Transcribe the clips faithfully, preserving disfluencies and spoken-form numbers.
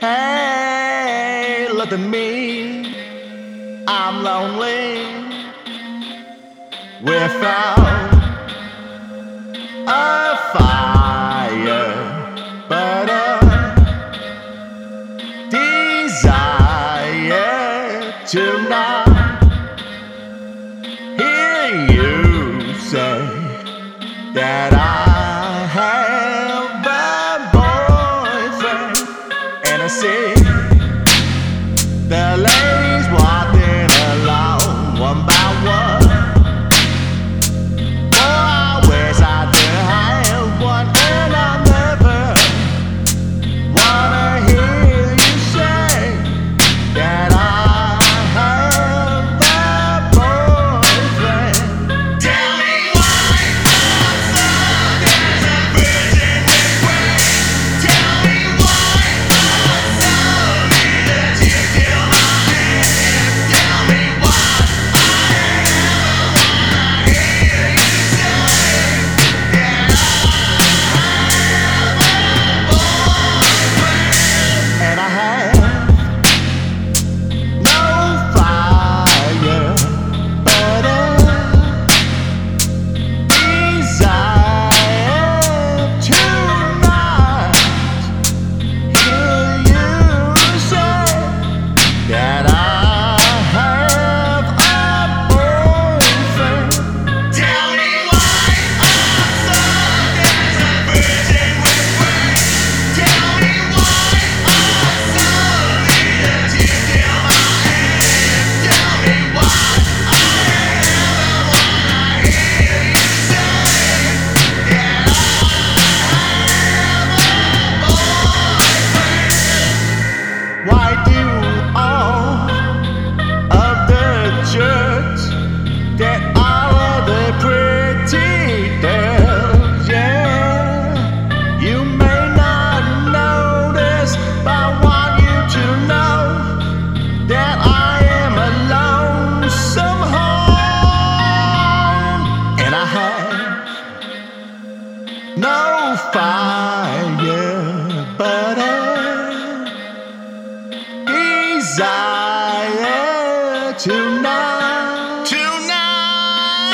Hey, look at me, I'm lonely without a fire, but a desire to not hear you say that I have a boyfriend, and I see the ladies walking along one by one. Boy, I wish I did have one, and I never wanna hear you say that I have a boyfriend. Tell me why I'm so there's a virgin with grace. Tell me why I'm so that you kill my hand. Tell me why I never wanna hear you say that I have a boyfriend. And I have no fire, but a desire to not hear you say that I have a boyfriend. Tell me why I'm so there's a virgin with grace. Tell me why I'm so that you kill my hand. Tell me why I never wanna hear you say that I have a boyfriend. Why do all of the church get all of the pretty girls? Yeah, you may not notice, but I want you to know that I am alone somehow, and I have no fire, but a desire tonight. Tonight.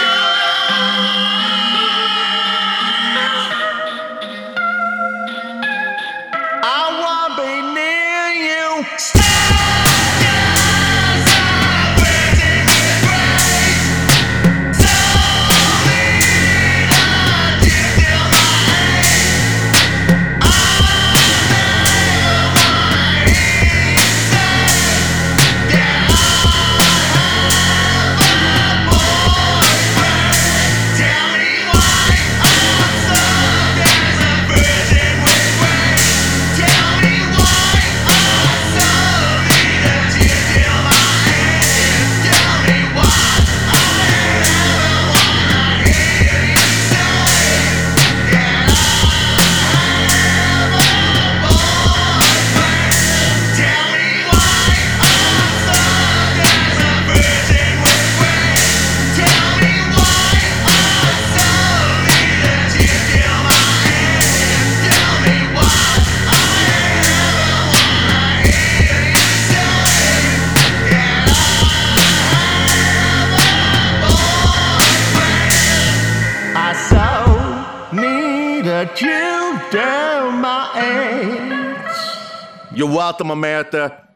I wanna be near you. I so needed you down my age. You're welcome, Amartha.